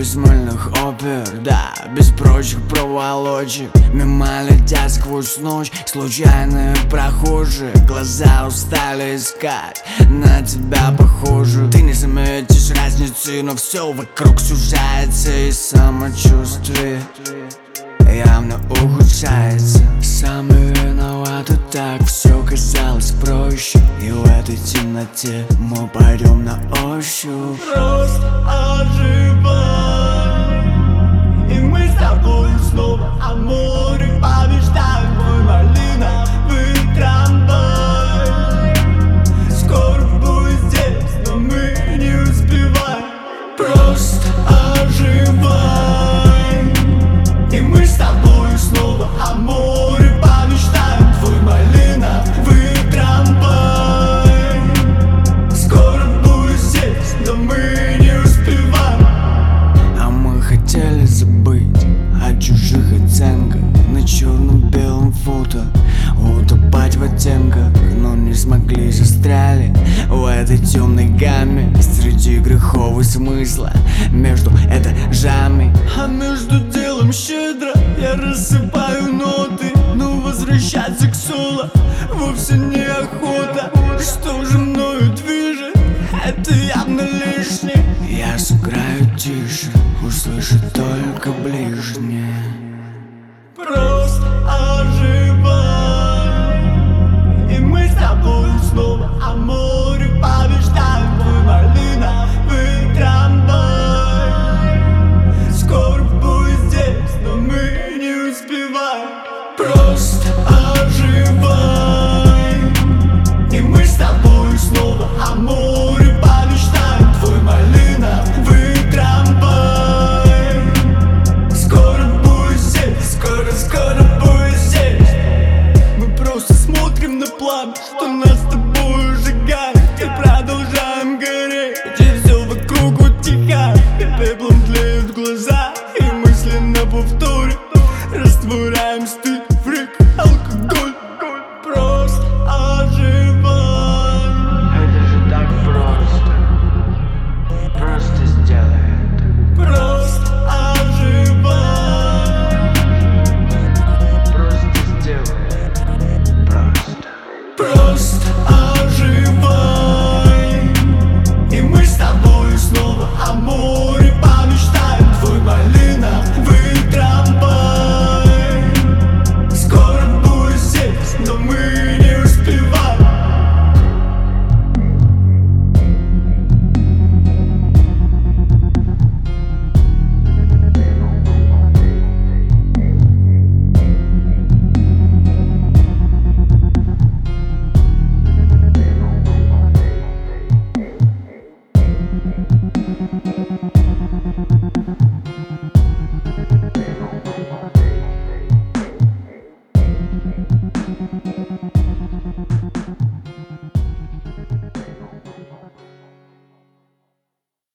без мыльных опер, да, без прочих проволочек. Мимо летят сквозь ночь случайные прохожие. Глаза устали искать на тебя похожую. Ты не заметишь разницы, но все вокруг сужается, и самочувствие явно ухудшается. Сам виноват, и так все казалось проще. И в этой темноте мы пойдем на ощупь. Просто оживай, и мы с тобой снова о море побеждаем. Твой малиновый трамвай скоро будет здесь, но мы не успеваем. Просто оживай, и мы с тобой снова о море помечтаем. Твой малиновый трамвай скоро будет здесь, но мы не успеваем. А мы хотели забыть о чужих оценках на черно-белом фото, утопать в оттенках, но не смогли, застряли в этой темной гамме среди грехов и смысла между этажами. А между делом щедро я рассыпаю ноты, но возвращаться к соло вовсе не охота. Что же мною движет, это явно лишнее. Я сыграю тише, услышит только ближнее. Просто оживай, и мы с тобой снова о море побеждаем.